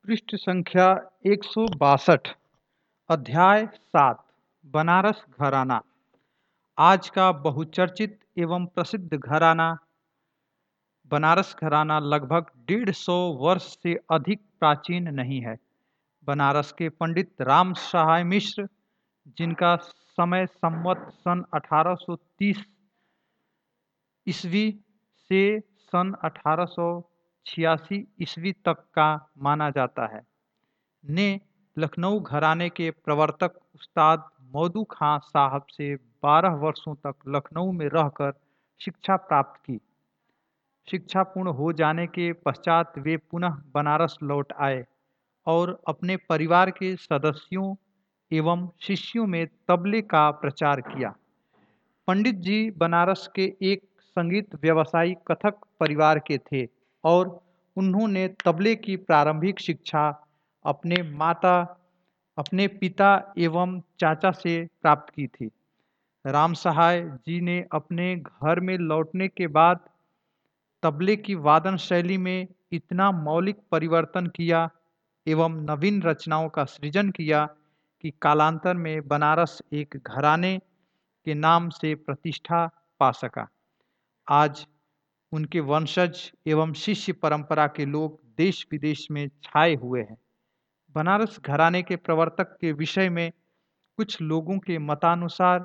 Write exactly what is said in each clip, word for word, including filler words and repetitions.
पृष्ठ संख्या एक सौ बासठ। अध्याय सात। बनारस घराना। आज का बहुचर्चित एवं प्रसिद्ध घराना बनारस घराना लगभग डेढ़ सौ वर्ष से अधिक प्राचीन नहीं है। बनारस के पंडित राम सहाय मिश्र, जिनका समय संवत सन अठारह सौ तीस ईस्वी से सन अठारह सौ छियासी ईस्वी तक का माना जाता है, ने लखनऊ घराने के प्रवर्तक उस्ताद मौदू खां साहब से बारह वर्षों तक लखनऊ में रहकर शिक्षा प्राप्त की। शिक्षा पूर्ण हो जाने के पश्चात वे पुनः बनारस लौट आए और अपने परिवार के सदस्यों एवं शिष्यों में तबले का प्रचार किया। पंडित जी बनारस के एक संगीत व्यवसायी कथक परिवार के थे और उन्होंने तबले की प्रारंभिक शिक्षा अपने माता अपने पिता एवं चाचा से प्राप्त की थी। राम सहाय जी ने अपने घर में लौटने के बाद तबले की वादन शैली में इतना मौलिक परिवर्तन किया एवं नवीन रचनाओं का सृजन किया कि कालांतर में बनारस एक घराने के नाम से प्रतिष्ठा पा सका। आज उनके वंशज एवं शिष्य परंपरा के लोग देश विदेश में छाए हुए हैं। बनारस घराने के प्रवर्तक के विषय में कुछ लोगों के मतानुसार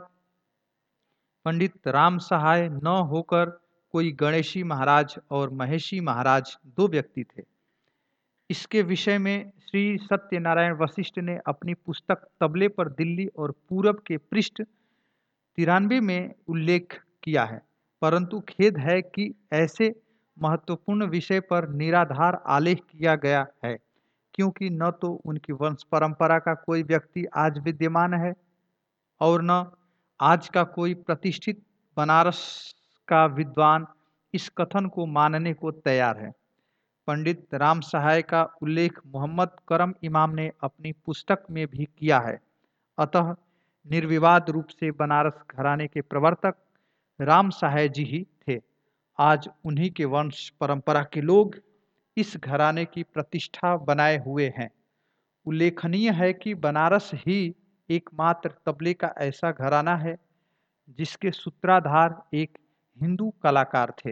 पंडित राम सहाय न होकर कोई गणेशी महाराज और महेशी महाराज दो व्यक्ति थे। इसके विषय में श्री सत्यनारायण वशिष्ठ ने अपनी पुस्तक तबले पर दिल्ली और पूरब के पृष्ठ तिरानवे में उल्लेख किया है, परंतु खेद है कि ऐसे महत्वपूर्ण विषय पर निराधार आलेख किया गया है, क्योंकि न तो उनकी वंश परंपरा का कोई व्यक्ति आज विद्यमान है और न आज का कोई प्रतिष्ठित बनारस का विद्वान इस कथन को मानने को तैयार है। पंडित राम सहाय का उल्लेख मोहम्मद करम इमाम ने अपनी पुस्तक में भी किया है। अतः निर्विवाद रूप से बनारस घराने के प्रवर्तक राम सहाय जी ही थे। आज उन्हीं के वंश परंपरा के लोग इस घराने की प्रतिष्ठा बनाए हुए हैं। उल्लेखनीय है कि बनारस ही एकमात्र तबले का ऐसा घराना है जिसके सूत्रधार एक हिंदू कलाकार थे।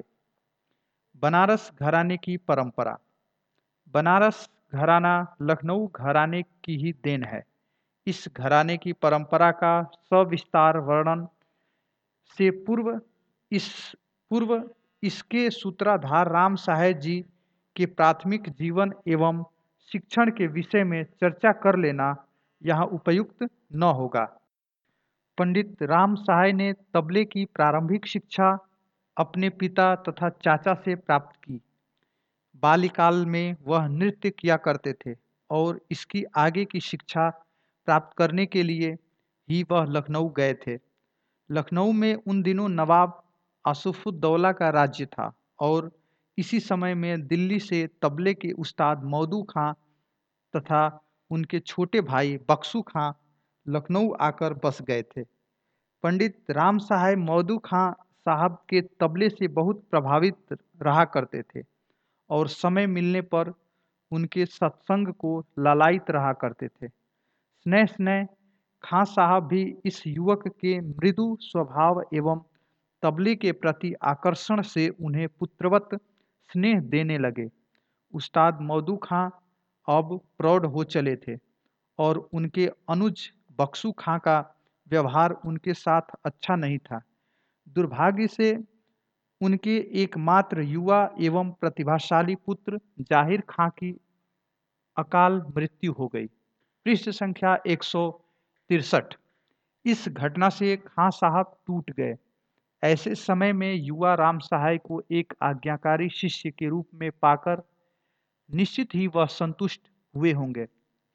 बनारस घराने की परंपरा। बनारस घराना लखनऊ घराने की ही देन है। इस घराने की परंपरा का सविस्तार वर्णन से पूर्व इस पूर्व इसके सूत्रधार राम सहाय जी के प्राथमिक जीवन एवं शिक्षण के विषय में चर्चा कर लेना यहाँ उपयुक्त न होगा। पंडित राम सहाय ने तबले की प्रारंभिक शिक्षा अपने पिता तथा चाचा से प्राप्त की। बाल्यकाल में वह नृत्य किया करते थे और इसकी आगे की शिक्षा प्राप्त करने के लिए ही वह लखनऊ गए थे। लखनऊ में उन दिनों नवाब आसफुद्दौला का राज्य था और इसी समय में दिल्ली से तबले के उस्ताद मौदू खां तथा उनके छोटे भाई बक्सू खां लखनऊ आकर बस गए थे। पंडित राम सहाय मौदू खां साहब के तबले से बहुत प्रभावित रहा करते थे और समय मिलने पर उनके सत्संग को लालायित रहा करते थे। स्नेह स्नेह खां साहब भी इस युवक के मृदु स्वभाव एवं तबले के प्रति आकर्षण से उन्हें पुत्रवत स्नेह देने लगे। उस्ताद मौदू खां अब प्रौढ़ हो चले थे और उनके अनुज बक्सू खां का व्यवहार उनके साथ अच्छा नहीं था। दुर्भाग्य से उनके एकमात्र युवा एवं प्रतिभाशाली पुत्र जाहिर खां की अकाल मृत्यु हो गई। पृष्ठ संख्या एक सौ तिरसठ। इस घटना से खां साहब टूट गए। ऐसे समय में युवा राम सहाय को एक आज्ञाकारी शिष्य के रूप में पाकर निश्चित ही वह संतुष्ट हुए होंगे।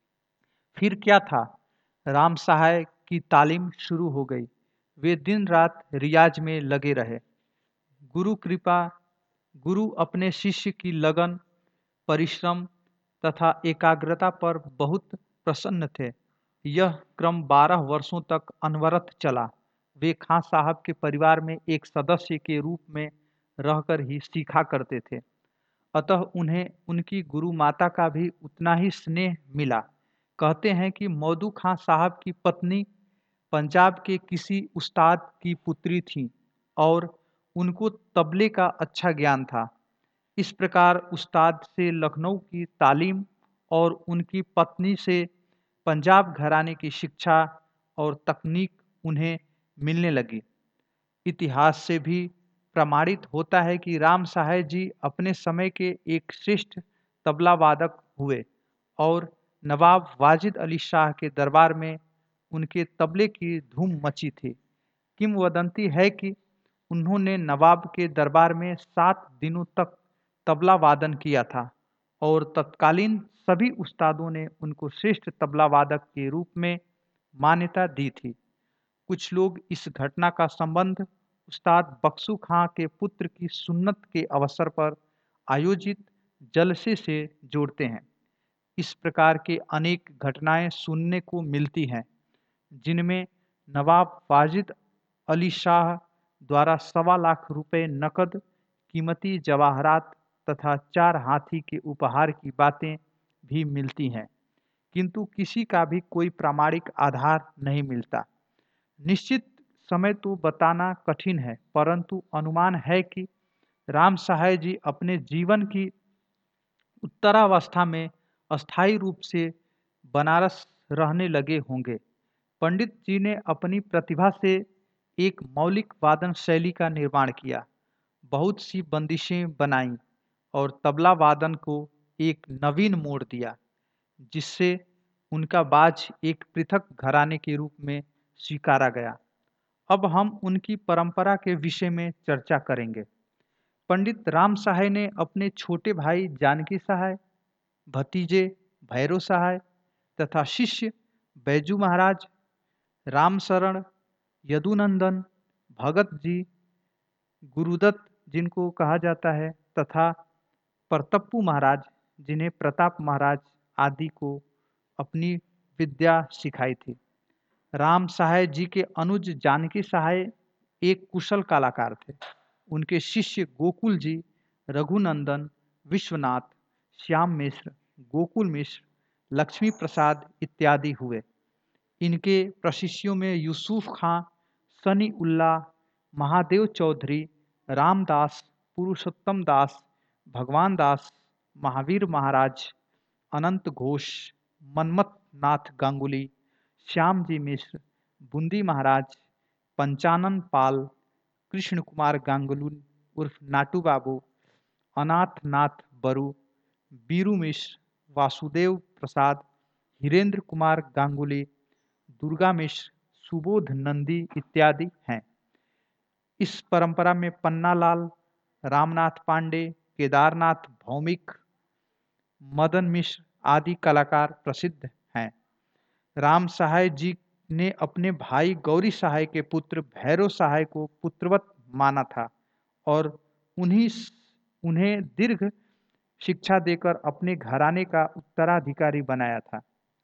फिर क्या था, राम सहाय की तालीम शुरू हो गई। वे दिन रात रियाज में लगे रहे। गुरु कृपा गुरु अपने शिष्य की लगन, परिश्रम तथा एकाग्रता पर बहुत प्रसन्न थे। यह क्रम बारह वर्षों तक अनवरत चला। वे खां साहब के परिवार में एक सदस्य के रूप में रहकर ही सीखा करते थे। अतः उन्हें उनकी गुरु माता का भी उतना ही स्नेह मिला। कहते हैं कि मौदू खां साहब की पत्नी पंजाब के किसी उस्ताद की पुत्री थी और उनको तबले का अच्छा ज्ञान था। इस प्रकार उस्ताद से लखनऊ की तालीम और उनकी पत्नी से पंजाब घराने की शिक्षा और तकनीक उन्हें मिलने लगी। इतिहास से भी प्रमाणित होता है कि राम सहाय जी अपने समय के एक श्रेष्ठ तबला वादक हुए और नवाब वाजिद अली शाह के दरबार में उनके तबले की धूम मची थी। किंवदंती है कि उन्होंने नवाब के दरबार में सात दिनों तक तबला वादन किया था और तत्कालीन सभी उस्तादों ने उनको श्रेष्ठ तबला वादक के रूप में मान्यता दी थी। कुछ लोग इस घटना का संबंध उस्ताद बख्शू खां के पुत्र की सुन्नत के अवसर पर आयोजित जलसे से जोड़ते हैं। इस प्रकार के अनेक घटनाएं सुनने को मिलती हैं, जिनमें नवाब वाजिद अली शाह द्वारा सवा लाख रुपए नकद, कीमती जवाहरात तथा चार हाथी के उपहार की बातें भी मिलती हैं, किंतु किसी का भी कोई प्रामाणिक आधार नहीं मिलता। निश्चित समय तो बताना कठिन है, परंतु अनुमान है कि राम सहाय जी अपने जीवन की उत्तरावस्था में अस्थायी रूप से बनारस रहने लगे होंगे। पंडित जी ने अपनी प्रतिभा से एक मौलिक वादन शैली का निर्माण किया, बहुत सी बंदिशें बनाईं और तबला वादन को एक नवीन मोड़ दिया, जिससे उनका बाज एक पृथक घराने के रूप में स्वीकारा गया। अब हम उनकी परंपरा के विषय में चर्चा करेंगे। पंडित राम सहाय ने अपने छोटे भाई जानकी सहाय, भतीजे भैरव सहाय तथा शिष्य बैजू महाराज, रामशरण, यदुनंदन, भगत जी, गुरुदत्त जिनको कहा जाता है तथा प्रतप्पू महाराज, जिन्हें प्रताप महाराज आदि को अपनी विद्या सिखाई थी। राम सहाय जी के अनुज जानकी सहाय एक कुशल कलाकार थे। उनके शिष्य गोकुल जी, रघुनंदन, विश्वनाथ, श्याम मिश्र, गोकुल मिश्र, लक्ष्मी प्रसाद इत्यादि हुए। इनके प्रशिष्यों में यूसुफ खां, सनी उल्ला, महादेव चौधरी, रामदास, पुरुषोत्तम दास, भगवान दास, महावीर महाराज, अनंत घोष, मनमथ नाथ गांगुली, श्याम जी मिश्र, बूंदी महाराज, पंचानन पाल, कृष्ण कुमार गांगुली उर्फ नाटू बाबू, अनाथ नाथ बरू, बीरू मिश्र, वासुदेव प्रसाद, हिरेंद्र कुमार गांगुली, दुर्गा मिश्र, सुबोध नंदी इत्यादि हैं। इस परंपरा में पन्नालाल, रामनाथ पांडे, केदारनाथ भौमिक, मदन मिश्र आदि कलाकार प्रसिद्ध हैं। राम सहाय जी ने अपने भाई गौरी सहाय के पुत्र भैरव सहाय को पुत्रवत माना था और उन्हीं उन्हें दीर्घ शिक्षा देकर अपने घराने का उत्तराधिकारी बनाया था।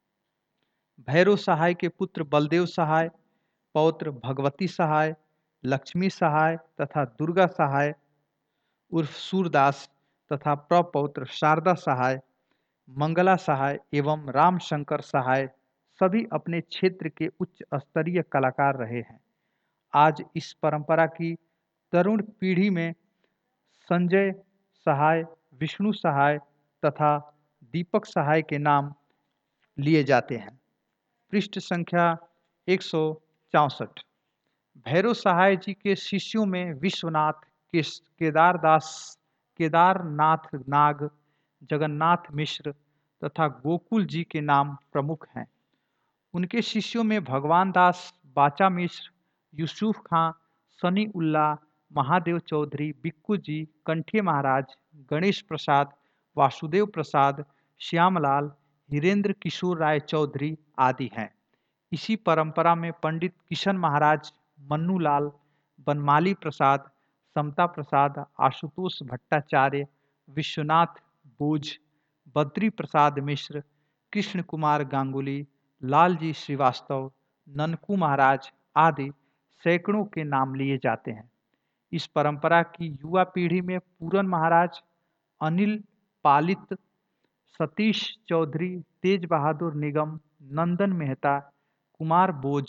भैरव सहाय के पुत्र बलदेव सहाय, पौत्र भगवती सहाय, लक्ष्मी सहाय तथा दुर्गा सहाय उर्फ सूरदास तथा प्रपौत्र शारदा सहाय, मंगला सहाय एवं रामशंकर सहाय सभी अपने क्षेत्र के उच्च स्तरीय कलाकार रहे हैं। आज इस परंपरा की तरुण पीढ़ी में संजय सहाय, विष्णु सहाय तथा दीपक सहाय के नाम लिए जाते हैं। पृष्ठ संख्या एक सौ चौंसठ। भैरव सहाय जी के शिष्यों में विश्वनाथ, केदारदास, केदारनाथ नाग, जगन्नाथ मिश्र तथा गोकुल जी के नाम प्रमुख हैं। उनके शिष्यों में भगवान दास, बाचा मिश्र, यूसुफ खां, सनी उल्ला, महादेव चौधरी, बिक्कू जी, कंठे महाराज, गणेश प्रसाद, वासुदेव प्रसाद, श्यामलाल, हिरेंद्र किशोर राय चौधरी आदि हैं। इसी परंपरा में पंडित किशन महाराज, मन्नूलाल, बनमाली प्रसाद, समता प्रसाद, आशुतोष भट्टाचार्य, विश्वनाथ बोझ, बद्री प्रसाद मिश्र, कृष्ण कुमार गांगुली, लालजी श्रीवास्तव, ननकू महाराज आदि सैकड़ों के नाम लिए जाते हैं। इस परंपरा की युवा पीढ़ी में पूरन महाराज, अनिल पालित, सतीश चौधरी, तेज बहादुर निगम, नंदन मेहता, कुमार बोझ,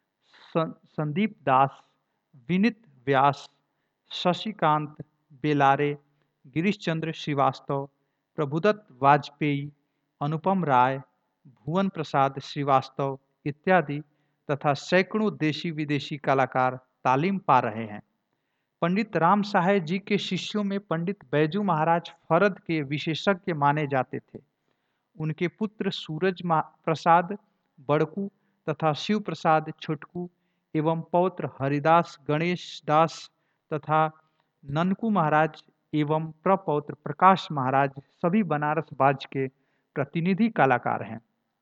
स- संदीप दास, विनीत व्यास, शशिकांत बेलारे, गिरीश चंद्र श्रीवास्तव, प्रभुदत्त वाजपेयी, अनुपम राय, भुवन प्रसाद श्रीवास्तव इत्यादि तथा सैकड़ों देशी विदेशी कलाकार तालीम पा रहे हैं। पंडित राम सहाय जी के शिष्यों में पंडित बैजू महाराज फरद के विशेषज्ञ माने जाते थे। उनके पुत्र सूरज मा- प्रसाद बड़कू तथा शिव प्रसाद छोटकू एवं पौत्र हरिदास गणेश दास तथा ननकू महाराज एवं प्रपौत्र प्रकाश महाराज सभी बनारस बाज के प्रतिनिधि कलाकार हैं।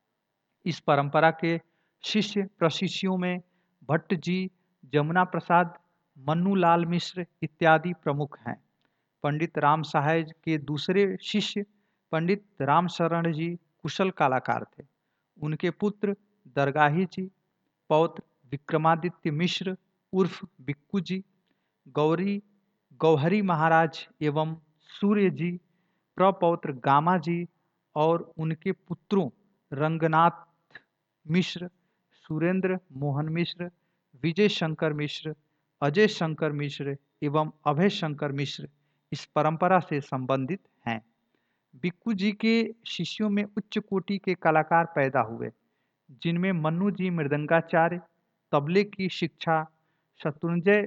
इस परंपरा के शिष्य प्रशिष्यों में भट्ट जी, जमुना प्रसाद, मन्नूलाल मिश्र इत्यादि प्रमुख हैं। पंडित राम सहाय के दूसरे शिष्य पंडित राम शरण जी कुशल कलाकार थे। उनके पुत्र दरगाही जी, पौत्र विक्रमादित्य मिश्र उर्फ बिक्कू जी, गौरी गौहरी महाराज एवं सूर्य जी, प्रपौत्र गामा जी और उनके पुत्रों रंगनाथ मिश्र, सुरेंद्र मोहन मिश्र, विजय शंकर मिश्र, अजय शंकर मिश्र एवं अभय शंकर मिश्र इस परंपरा से संबंधित हैं। बिक्कू जी के शिष्यों में उच्च कोटि के कलाकार पैदा हुए, जिनमें मन्नू जी मृदंगाचार्य, तबले की शिक्षा शत्रुंजय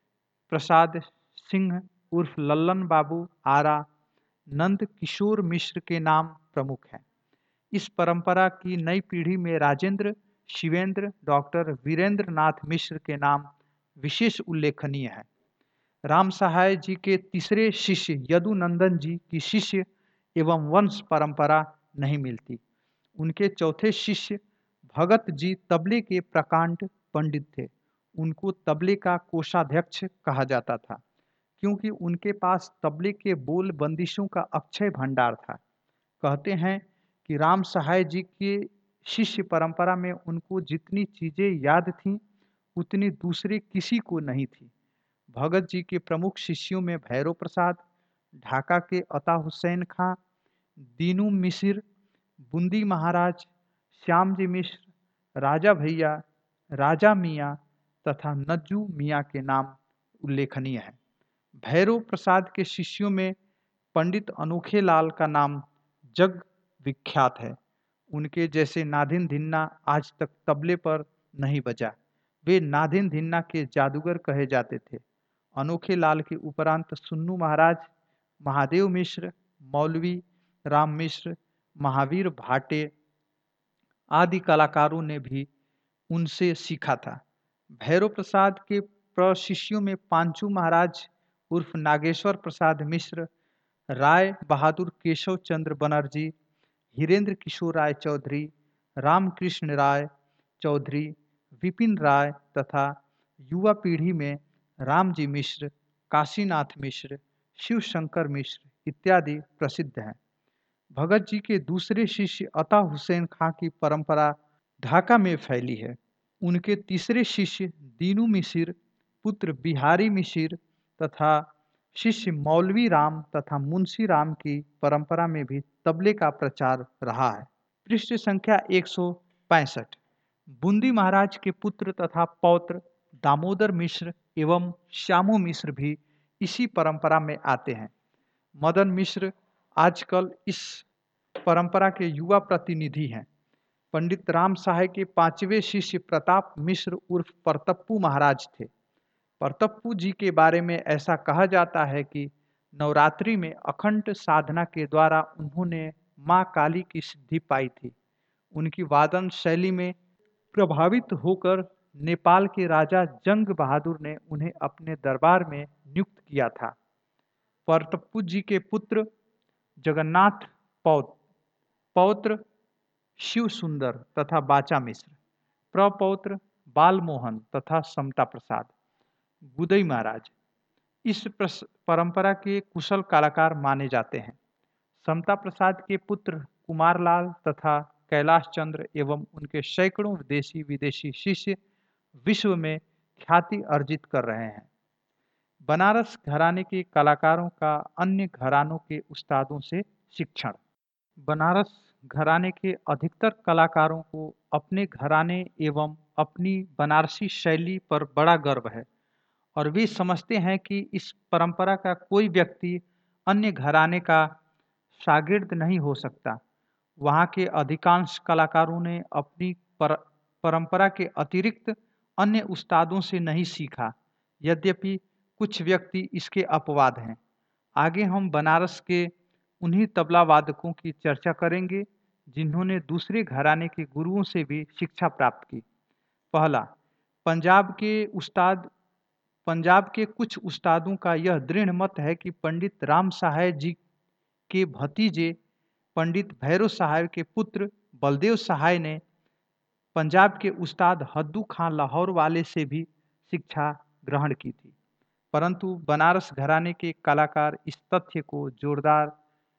प्रसाद सिंह उर्फ लल्लन बाबू आरा, नंद किशोर मिश्र के नाम प्रमुख हैं। इस परंपरा की नई पीढ़ी में राजेंद्र, शिवेंद्र, डॉक्टर वीरेंद्र नाथ मिश्र के नाम विशेष उल्लेखनीय है। राम सहाय जी के तीसरे शिष्य यदुनंदन जी की शिष्य एवं वंश परंपरा नहीं मिलती। उनके चौथे शिष्य भगत जी तबले के प्रकांड पंडित थे। उनको तबले का कोषाध्यक्ष कहा जाता था, क्योंकि उनके पास तबले के बोल बंदिशों का अक्षय भंडार था। कहते हैं कि राम सहाय जी के शिष्य परंपरा में उनको जितनी चीज़ें याद थीं उतनी दूसरे किसी को नहीं थी। भगत जी के प्रमुख शिष्यों में भैरव प्रसाद, ढाका के अता हुसैन खां, दीनू मिसिर, बूंदी महाराज, श्याम जी मिश्र, राजा भैया, राजा मियाँ तथा नज्जू मियाँ के नाम उल्लेखनीय हैं। भैरव प्रसाद के शिष्यों में पंडित अनोखे लाल का नाम जग विख्यात है। उनके जैसे नादिन धिन्ना आज तक तबले पर नहीं बजा। वे नादिन धिन्ना के जादूगर कहे जाते थे। अनोखे लाल के उपरांत सुन्नू महाराज, महादेव मिश्र, मौलवी राम मिश्र, महावीर भाटे आदि कलाकारों ने भी उनसे सीखा था। भैरव प्रसाद के प्रशिष्यों में पांचू महाराज उर्फ नागेश्वर प्रसाद मिश्र, राय बहादुर केशव चंद्र बनर्जी, हिरेंद्र किशोर राय चौधरी, रामकृष्ण राय चौधरी, विपिन राय तथा युवा पीढ़ी में रामजी मिश्र, काशीनाथ मिश्र, शिव शंकर मिश्र इत्यादि प्रसिद्ध हैं। भगत जी के दूसरे शिष्य अता हुसैन खां की परंपरा ढाका में फैली है। उनके तीसरे शिष्य दीनू मिसिर, पुत्र बिहारी मिसिर तथा शिष्य मौलवी राम तथा मुंशी राम की परंपरा में भी तबले का प्रचार रहा है। पृष्ठ संख्या एक सौ पैंसठ। बूंदी महाराज के पुत्र तथा पौत्र दामोदर मिश्र एवं श्यामू मिश्र भी इसी परंपरा में आते हैं। मदन मिश्र आजकल इस परंपरा के युवा प्रतिनिधि हैं। पंडित राम सहाय के पांचवें शिष्य प्रताप मिश्र उर्फ परतप्पू महाराज थे। परतप्पू जी के बारे में ऐसा कहा जाता है कि नवरात्रि में अखंड साधना के द्वारा उन्होंने माँ काली की सिद्धि पाई थी। उनकी वादन शैली में प्रभावित होकर नेपाल के राजा जंग बहादुर ने उन्हें अपने दरबार में नियुक्त किया था। परतप्पू जी के पुत्र जगन्नाथ पौत्र पौत्र शिव सुंदर तथा बाचा मिश्र, प्रपौत्र बालमोहन तथा समता प्रसाद, गुदई महाराज इस परंपरा के कुशल कलाकार माने जाते हैं। समता प्रसाद के पुत्र कुमारलाल तथा कैलाश चंद्र एवं उनके सैकड़ों देशी विदेशी शिष्य विश्व में ख्याति अर्जित कर रहे हैं। बनारस घराने के कलाकारों का अन्य घरानों के उस्तादों से शिक्षण। बनारस घराने के अधिकतर कलाकारों को अपने घराने एवं अपनी बनारसी शैली पर बड़ा गर्व है और वे समझते हैं कि इस परंपरा का कोई व्यक्ति अन्य घराने का शागिर्द नहीं हो सकता। वहाँ के अधिकांश कलाकारों ने अपनी पर, परंपरा के अतिरिक्त अन्य उस्तादों से नहीं सीखा, यद्यपि कुछ व्यक्ति इसके अपवाद हैं। आगे हम बनारस के उन्हीं तबला वादकों की चर्चा करेंगे जिन्होंने दूसरे घराने के गुरुओं से भी शिक्षा प्राप्त की। पहला, पंजाब के उस्ताद पंजाब के कुछ उस्तादों का यह दृढ़ मत है कि पंडित राम सहाय जी के भतीजे पंडित भैरव सहाय के पुत्र बलदेव सहाय ने पंजाब के उस्ताद हद्दू खां लाहौर वाले से भी शिक्षा ग्रहण की थी, परंतु बनारस घराने के कलाकार इस तथ्य को जोरदार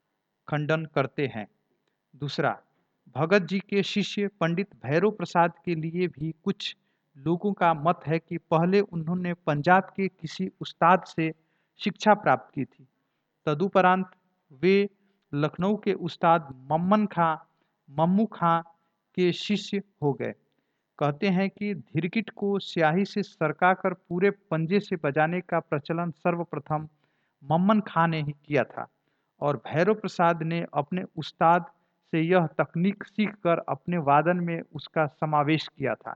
खंडन करते हैं। दूसरा, भगत जी के शिष्य पंडित भैरव प्रसाद के लिए भी कुछ लोगों का मत है कि पहले उन्होंने पंजाब के किसी उस्ताद से शिक्षा प्राप्त की थी, तदुपरांत वे लखनऊ के उस्ताद मम्मन खां मम्मू खां के शिष्य हो गए। कहते हैं कि धीरकिट को स्याही से सरकाकर पूरे पंजे से बजाने का प्रचलन सर्वप्रथम मम्मन खां ने ही किया था और भैरव प्रसाद ने अपने उस्ताद से यह तकनीक सीखकर अपने वादन में उसका समावेश किया था।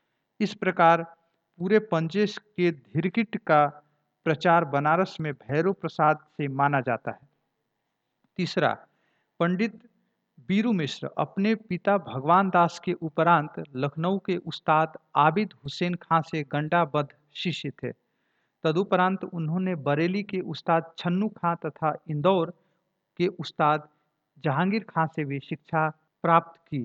इस प्रकार पूरे पंजे के धीरकिट का प्रचार बनारस में भैरव प्रसाद से माना जाता है। तीसरा, पंडित बीरू मिश्र अपने पिता भगवान दास के उपरांत लखनऊ के उस्ताद आबिद हुसैन खां से गंडाबद्ध शिष्य थे। तदुपरांत उन्होंने बरेली के उस्ताद छन्नू खां तथा इंदौर के उस्ताद जहांगीर खां से भी शिक्षा प्राप्त की।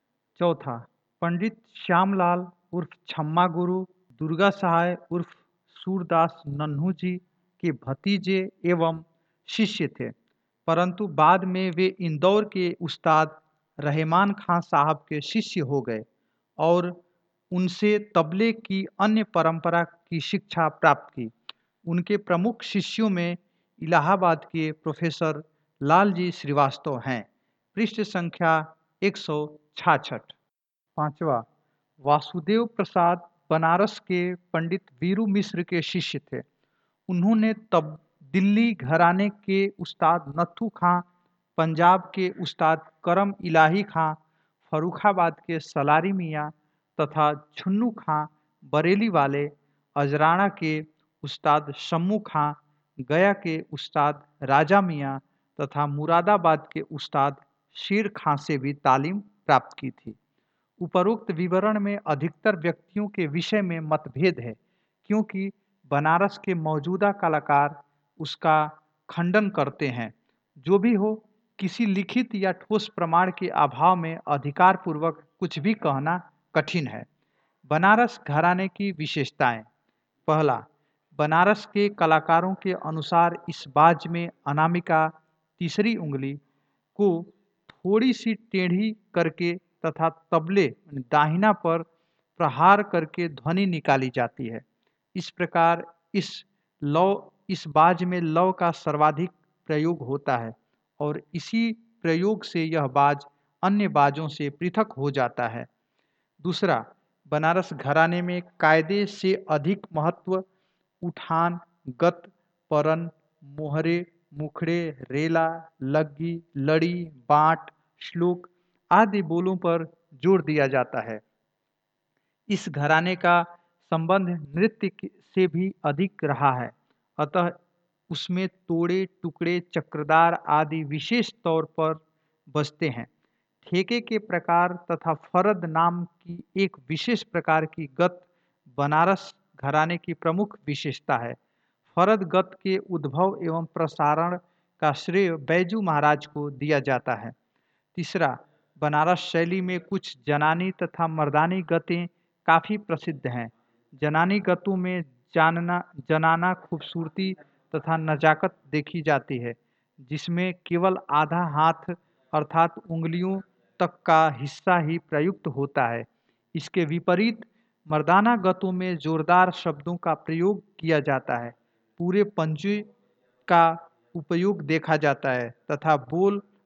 चौथा, पंडित श्यामलाल उर्फ छम्मा गुरु दुर्गा सहाय उर्फ सूरदास नन्हू जी के भतीजे एवं शिष्य थे, परंतु बाद में वे इंदौर के उस्ताद रहमान खां साहब के शिष्य हो गए और उनसे तबले की अन्य परंपरा की शिक्षा प्राप्त की। उनके प्रमुख शिष्यों में इलाहाबाद के प्रोफेसर लालजी श्रीवास्तव हैं। पृष्ठ संख्या एक सौ छाछठ। पांचवा, वासुदेव प्रसाद बनारस के पंडित वीरू मिश्र के शिष्य थे। उन्होंने तब दिल्ली घराने के उस्ताद नत्थू खां, पंजाब के उस्ताद करम इलाही खां, फर्रुखाबाद के सलारी मियाँ तथा छुन्नू खां, बरेली वाले अजराना के उस्ताद शम्मू खां, गया के उस्ताद राजा मियाँ तथा मुरादाबाद के उस्ताद शेर खां से भी तालीम प्राप्त की थी। उपरोक्त विवरण में अधिकतर व्यक्तियों के विषय में मतभेद है, क्योंकि बनारस के मौजूदा कलाकार उसका खंडन करते हैं। जो भी हो, किसी लिखित या ठोस प्रमाण के अभाव में अधिकारपूर्वक कुछ भी कहना कठिन है। बनारस घराने की विशेषताएं। पहला, बनारस के कलाकारों के अनुसार इस बाज में अनामिका तीसरी उंगली को थोड़ी सी टेढ़ी करके तथा तबले दाहिना पर प्रहार करके ध्वनि निकाली जाती है। इस प्रकार इस लौ इस बाज में लौ का सर्वाधिक प्रयोग होता है और इसी प्रयोग से यह बाज अन्य बाजों से पृथक हो जाता है। दूसरा, बनारस घराने में कायदे से अधिक महत्व उठान, गत, परन, मोहरे, मुखड़े, रेला, लग्गी, लड़ी, बाँट, श्लोक आदि बोलों पर जोर दिया जाता है। इस घराने का संबंध नृत्य से भी अधिक रहा है, अतः उसमें तोड़े, टुकड़े, चक्रदार आदि विशेष तौर पर बजते हैं। ठेके के प्रकार तथा फरद नाम की एक विशेष प्रकार की गत बनारस घराने की प्रमुख विशेषता है। फरद गत के उद्भव एवं प्रसारण का श्रेय बैजू महाराज को दिया जाता है। तीसरा, बनारस शैली में कुछ जनानी तथा मर्दानी गतें काफ़ी प्रसिद्ध हैं। जनानी गतों में जानना जनाना खूबसूरती तथा नजाकत देखी जाती है, जिसमें केवल आधा हाथ अर्थात उंगलियों तक का हिस्सा ही प्रयुक्त होता है। इसके विपरीत मर्दाना गतों में जोरदार शब्दों का प्रयोग किया जाता है, पूरे पंजे का उपयोग देखा जाता है तथा बोल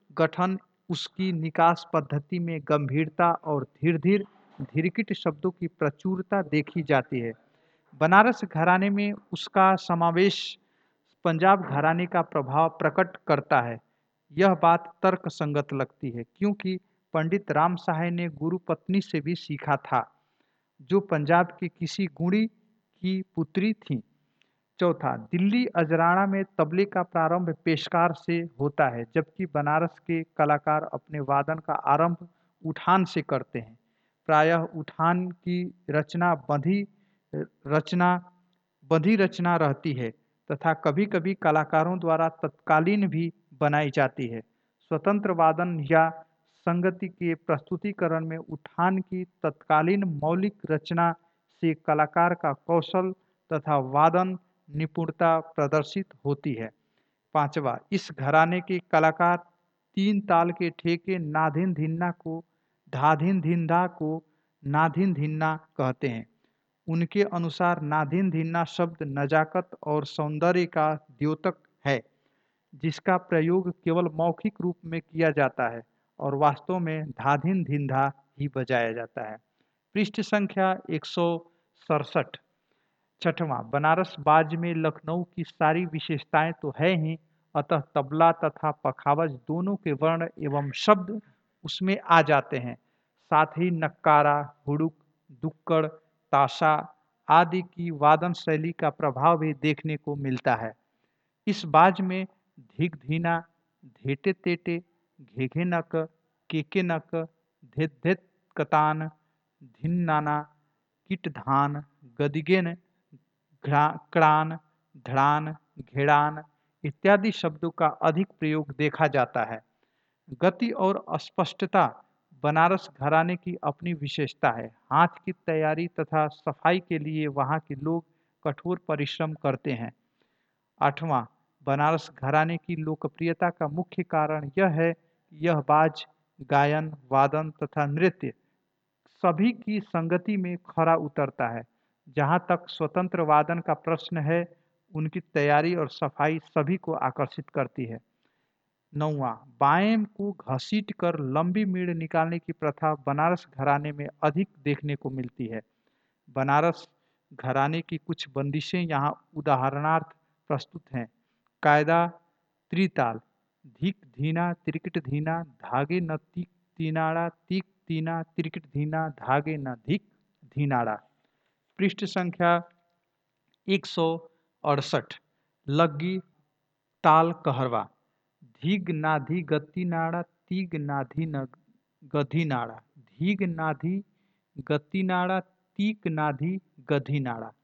गठन, उसकी निकास पद्धति में गंभीरता और धीर धीर धीरकिट शब्दों की प्रचुरता देखी जाती है। बनारस घराने में उसका समावेश पंजाब घराने का प्रभाव प्रकट करता है। यह बात तर्क संगत लगती है क्योंकि पंडित राम सहाय ने गुरु पत्नी से भी सीखा था, जो पंजाब के किसी गुणी की पुत्री थी। चौथा, दिल्ली अजराना में तबले का प्रारंभ पेशकार से होता है, जबकि बनारस के कलाकार अपने वादन का आरंभ उठान से करते हैं। प्रायः उठान की रचना बंधी रचना बंधी रचना रहती है तथा कभी कभी कलाकारों द्वारा तत्कालीन भी बनाई जाती है। स्वतंत्र वादन या संगति के प्रस्तुतिकरण में उठान की तत्कालीन मौलिक रचना से कलाकार का कौशल तथा वादन निपुणता प्रदर्शित होती है। पांचवा, इस घराने के कलाकार तीन ताल के ठेके नाधिन धिन्ना को धाधिन धिंधा को नाधिन धिन्ना कहते हैं। उनके अनुसार नाधिन धिन्ना शब्द नजाकत और सौंदर्य का द्योतक है, जिसका प्रयोग केवल मौखिक रूप में किया जाता है और वास्तव में धाधिन धिंधा ही बजाया जाता है। पृष्ठ संख्या एक सौ सड़सठ। छठवां, बनारस बाज में लखनऊ की सारी विशेषताएं तो है ही, अतः तबला तथा पखावज दोनों के वर्ण एवं शब्द उसमें आ जाते हैं। साथ ही नक्कारा, हुड़ुक, दुक्कड़, ताशा आदि की वादन शैली का प्रभाव भी देखने को मिलता है। इस बाज में धिक धीना, धेटे तेटे, घेघे नक, केके नक, धित धित कतान, धिन्नाना, किट धान, गदिगेन, क्रान, धड़ान, घेड़ान इत्यादि शब्दों का अधिक प्रयोग देखा जाता है। गति और स्पष्टता बनारस घराने की अपनी विशेषता है। हाथ की तैयारी तथा सफाई के लिए वहाँ के लोग कठोर परिश्रम करते हैं। आठवां, बनारस घराने की लोकप्रियता का मुख्य कारण यह है कि यह बाज, गायन, वादन तथा नृत्य सभी की संगति में खरा उतरता है। जहाँ तक स्वतंत्र वादन का प्रश्न है, उनकी तैयारी और सफाई सभी को आकर्षित करती है। नौवां, बाएं को घसीट कर लंबी मीड़ निकालने की प्रथा बनारस घराने में अधिक देखने को मिलती है। बनारस घराने की कुछ बंदिशें यहाँ उदाहरणार्थ प्रस्तुत हैं। कायदा त्रिताल, धिक धीना तिरकिट धीना, धागे न तीक तीनाड़ा, तीक तीना तिरकिट धीना, धागे न धिक धीनाड़ा। पृष्ठ संख्या एक सौ अड़सठ। लग्गी ताल कहरवा, धीग नाधी गति नाड़ा, तीग नाधी न गधी नाड़ा, धीग नाधी गति नाड़ा, तीक नाधी गधी नाड़ा।